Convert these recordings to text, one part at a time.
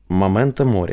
Моменто море.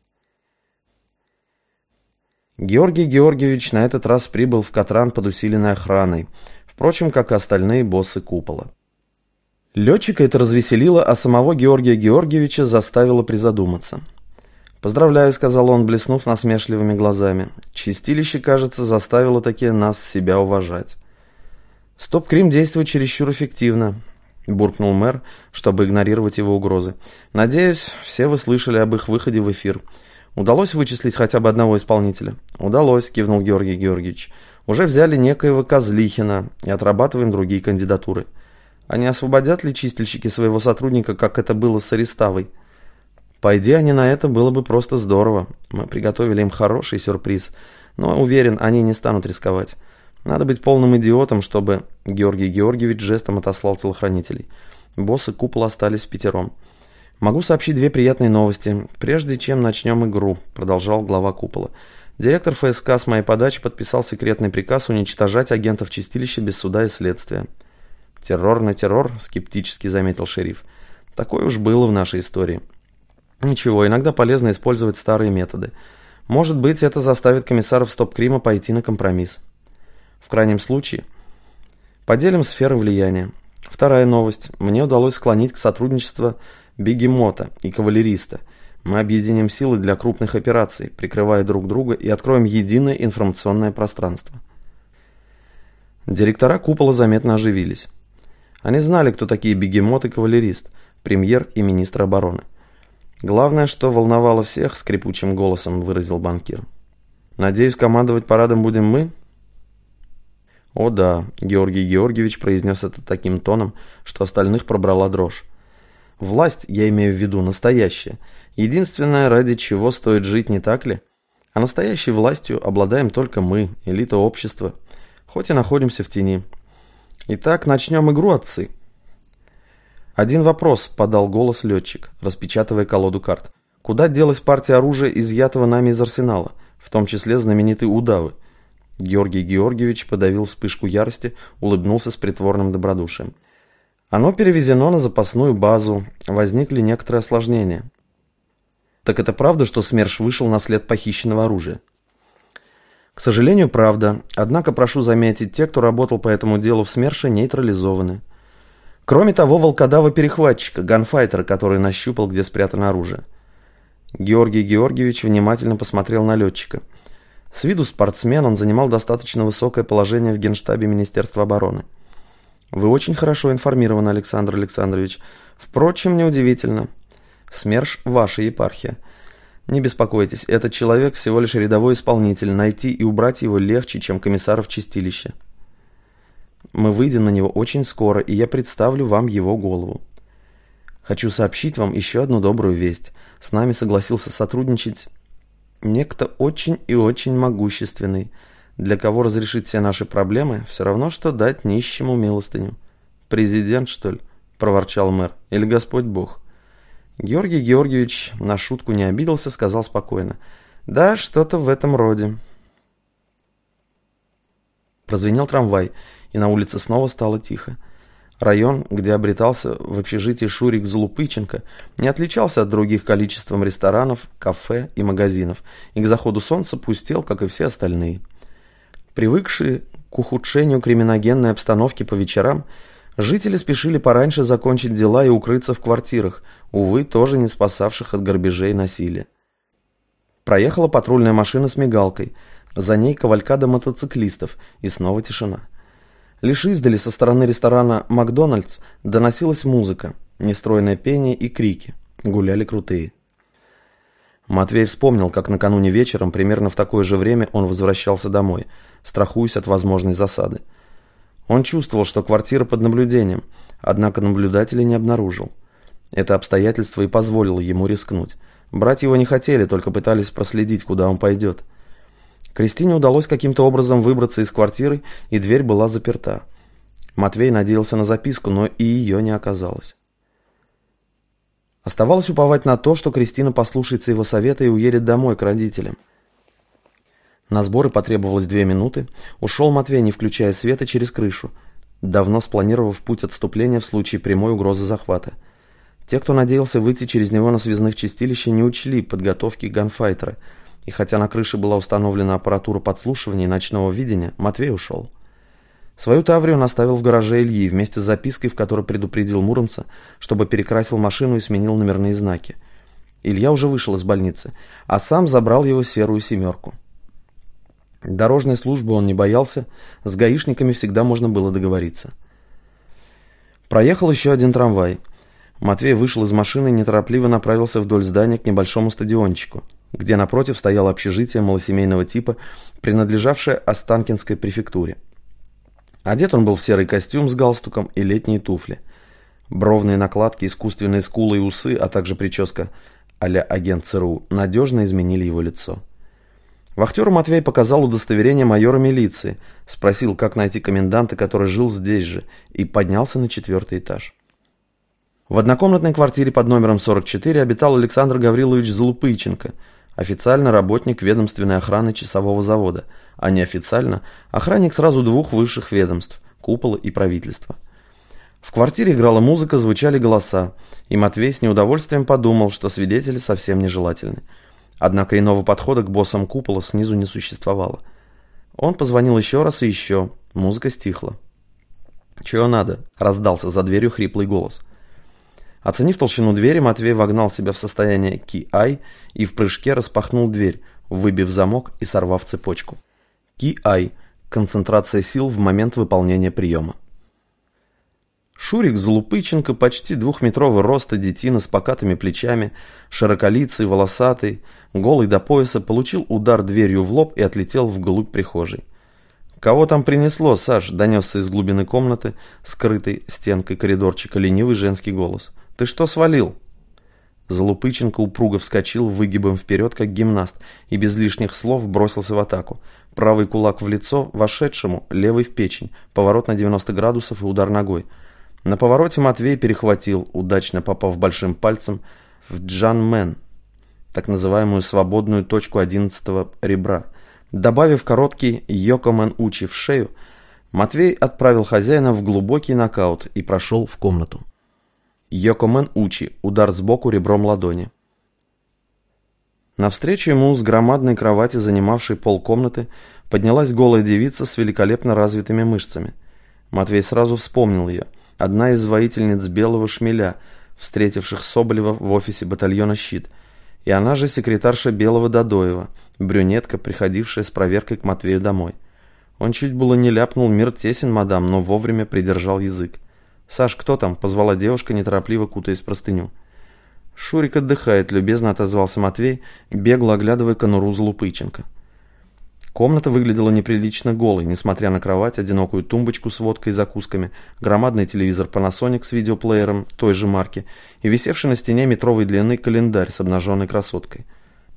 Георгий Георгиевич на этот раз прибыл в Катран под усиленной охраной, впрочем, как и остальные боссы купола. Летчика это развеселило, а самого Георгия Георгиевича заставило призадуматься. «Поздравляю», — сказал он, блеснув насмешливыми глазами. «Чистилище, кажется, заставило таки нас себя уважать». «Стоп-Крим действует чересчур эффективно», — буркнул мэр, чтобы игнорировать его угрозы. «Надеюсь, все вы слышали об их выходе в эфир. Удалось вычислить хотя бы одного исполнителя?» «Удалось», — кивнул Георгий Георгиевич. «Уже взяли некоего Козлихина и отрабатываем другие кандидатуры. А не освободят ли чистильщики своего сотрудника, как это было с Ареставой? Пойди они на это, было бы просто здорово. Мы приготовили им хороший сюрприз, но, уверен, они не станут рисковать. Надо быть полным идиотом, чтобы...» Георгий Георгиевич жестом отослал телохранителей. Боссы купола остались впятером. «Могу сообщить две приятные новости, прежде чем начнем игру», — продолжал глава купола. «Директор ФСК с моей подачи подписал секретный приказ уничтожать агентов чистилища без суда и следствия». «Террор на террор», — скептически заметил шериф. «Такое уж было в нашей истории». «Ничего, иногда полезно использовать старые методы. Может быть, это заставит комиссаров Стоп-Крима пойти на компромисс. В крайнем случае, поделим сферы влияния. Вторая новость. Мне удалось склонить к сотрудничеству Бегемота и Кавалериста. Мы объединим силы для крупных операций, прикрывая друг друга, и откроем единое информационное пространство». Директора купола заметно оживились. Они знали, кто такие Бегемот и Кавалерист, премьер и министр обороны. «Главное, что волновало всех», — скрипучим голосом выразил банкир. «Надеюсь, командовать парадом будем мы?» «О да», — Георгий Георгиевич произнес это таким тоном, что остальных пробрала дрожь. «Власть, я имею в виду, настоящая. Единственное, ради чего стоит жить, не так ли? А настоящей властью обладаем только мы, элита общества, хоть и находимся в тени. Итак, начнем игру, отцы». «Один вопрос», — подал голос летчик, распечатывая колоду карт. «Куда делась партия оружия, изъятого нами из арсенала, в том числе знаменитые удавы?» Георгий Георгиевич подавил вспышку ярости, улыбнулся с притворным добродушием. «Оно перевезено на запасную базу. Возникли некоторые осложнения». «Так это правда, что СМЕРШ вышел на след похищенного оружия?» «К сожалению, правда. Однако, прошу заметить, те, кто работал по этому делу в СМЕРШе, нейтрализованы. Кроме того, волкодава-перехватчика, ганфайтера, который нащупал, где спрятано оружие». Георгий Георгиевич внимательно посмотрел на летчика. С виду спортсмен, он занимал достаточно высокое положение в Генштабе Министерства обороны. «Вы очень хорошо информированы, Александр Александрович. Впрочем, неудивительно. СМЕРШ – ваша епархия. Не беспокойтесь, этот человек всего лишь рядовой исполнитель. Найти и убрать его легче, чем комиссаров чистилища. Мы выйдем на него очень скоро, и я представлю вам его голову. Хочу сообщить вам еще одну добрую весть. С нами согласился сотрудничать некто очень и очень могущественный, для кого разрешить все наши проблемы все равно, что дать нищему милостыню». «Президент, что ли?» – проворчал мэр. «Или Господь Бог?» Георгий Георгиевич на шутку не обиделся, сказал спокойно. «Да, что-то в этом роде». Прозвенел трамвай, и на улице снова стало тихо. Район, где обретался в общежитии Шурик Злупыченко, не отличался от других количеством ресторанов, кафе и магазинов, и к заходу солнца пустел, как и все остальные. Привыкшие к ухудшению криминогенной обстановки по вечерам, жители спешили пораньше закончить дела и укрыться в квартирах, увы, тоже не спасавших от грабежей и насилия. Проехала патрульная машина с мигалкой, за ней кавалькада мотоциклистов, и снова тишина. Лишь издали со стороны ресторана «Макдональдс» доносилась музыка, нестройное пение и крики. Гуляли крутые. Матвей вспомнил, как накануне вечером, примерно в такое же время, он возвращался домой, страхуясь от возможной засады. Он чувствовал, что квартира под наблюдением, однако наблюдателей не обнаружил. Это обстоятельство и позволило ему рискнуть. Брать его не хотели, только пытались проследить, куда он пойдет. Кристине удалось каким-то образом выбраться из квартиры, и дверь была заперта. Матвей надеялся на записку, но и ее не оказалось. Оставалось уповать на то, что Кристина послушается его совета и уедет домой к родителям. На сборы потребовалось 2 минуты. Ушел Матвей, не включая света, через крышу, давно спланировав путь отступления в случае прямой угрозы захвата. Те, кто надеялся выйти через него на связных чистилище, не учли подготовки ганфайтера, и хотя на крыше была установлена аппаратура подслушивания и ночного видения, Матвей ушел. Свою Таврию он оставил в гараже Ильи вместе с запиской, в которой предупредил муромца, чтобы перекрасил машину и сменил номерные знаки. Илья уже вышел из больницы, а сам забрал его серую семерку. Дорожной службы он не боялся, с гаишниками всегда можно было договориться. Проехал еще один трамвай. Матвей вышел из машины и неторопливо направился вдоль здания к небольшому стадиончику, где напротив стояло общежитие малосемейного типа, принадлежавшее Останкинской префектуре. Одет он был в серый костюм с галстуком и летние туфли. Бровные накладки, искусственные скулы и усы, а также прическа а-ля агент ЦРУ надежно изменили его лицо. Вахтеру Матвей показал удостоверение майора милиции, спросил, как найти коменданта, который жил здесь же, и поднялся на 4-й этаж. В однокомнатной квартире под номером 44 обитал Александр Гаврилович Залупыйченко, официально работник ведомственной охраны часового завода, а неофициально охранник сразу двух высших ведомств – купола и правительства. В квартире играла музыка, звучали голоса, и Матвей с неудовольствием подумал, что свидетели совсем нежелательны. Однако иного подхода к боссам купола снизу не существовало. Он позвонил еще раз и еще, музыка стихла. «Чего надо?» – раздался за дверью хриплый голос. Оценив толщину двери, Матвей вогнал себя в состояние ки-ай и в прыжке распахнул дверь, выбив замок и сорвав цепочку. Ки-ай – концентрация сил в момент выполнения приема. Шурик Залупыйченко, почти 2-метрового роста детина с покатыми плечами, широколицый, волосатый, голый до пояса, получил удар дверью в лоб и отлетел вглубь прихожей. «Кого там принесло, Саш?» – донесся из глубины комнаты, скрытой стенкой коридорчика, ленивый женский голос. «Ты что свалил?» Залупыйченко упруго вскочил выгибом вперед, как гимнаст, и без лишних слов бросился в атаку. Правый кулак в лицо вошедшему, левый в печень, поворот на 90 градусов и удар ногой. На повороте Матвей перехватил, удачно попав большим пальцем в джанмен, так называемую свободную точку 11-го ребра. Добавив короткий йокомен учи в шею, Матвей отправил хозяина в глубокий нокаут и прошел в комнату. Йокомен учи, удар сбоку ребром ладони. Навстречу ему с громадной кровати, занимавшей полкомнаты, поднялась голая девица с великолепно развитыми мышцами. Матвей сразу вспомнил ее. Одна из воительниц Белого Шмеля, встретивших Соболева в офисе батальона «Щит». И она же секретарша Белого Додоева, брюнетка, приходившая с проверкой к Матвею домой. Он чуть было не ляпнул «Мир тесен, мадам», но вовремя придержал язык. «Саш, кто там?» – позвала девушка, неторопливо кутаясь в простыню. «Шурик отдыхает», – любезно отозвался Матвей, бегло оглядывая конуру Залупыйченко. Комната выглядела неприлично голой, несмотря на кровать, одинокую тумбочку с водкой и закусками, громадный телевизор Panasonic с видеоплеером той же марки и висевший на стене метровой длины календарь с обнаженной красоткой.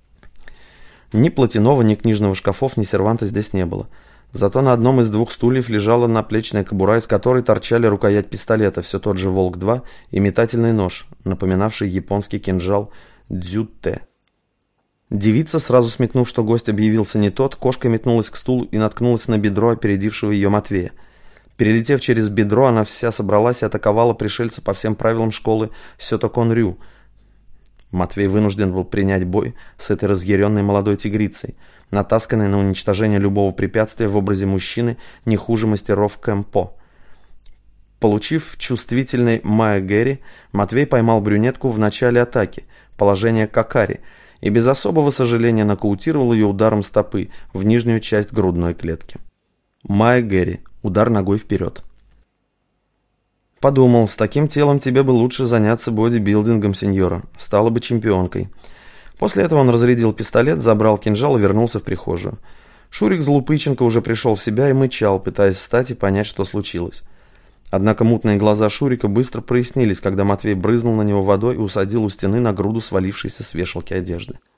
Ни платяного, ни книжного шкафов, ни серванта здесь не было. Зато на одном из 2 стульев лежала наплечная кобура, из которой торчали рукоять пистолета, все тот же «Волк-2» и метательный нож, напоминавший японский кинжал дзюте. Девица, сразу смекнув, что гость объявился не тот, кошкой метнулась к стулу и наткнулась на бедро опередившего ее Матвея. Перелетев через бедро, она вся собралась и атаковала пришельца по всем правилам школы Сётокон-рю. Матвей вынужден был принять бой с этой разъяренной молодой тигрицей, натасканной на уничтожение любого препятствия в образе мужчины не хуже мастеров кэмпо. Получив чувствительный маэ-гэри, Матвей поймал брюнетку в начале атаки, положение кокари, и без особого сожаления нокаутировал ее ударом стопы в нижнюю часть грудной клетки. Маэ-гэри, удар ногой вперед. Подумал, с таким телом тебе бы лучше заняться бодибилдингом, сеньора, стала бы чемпионкой. После этого он разрядил пистолет, забрал кинжал и вернулся в прихожую. Шурик Залупыйченко уже пришел в себя и мычал, пытаясь встать и понять, что случилось. Однако мутные глаза Шурика быстро прояснились, когда Матвей брызнул на него водой и усадил у стены на груду свалившейся с вешалки одежды.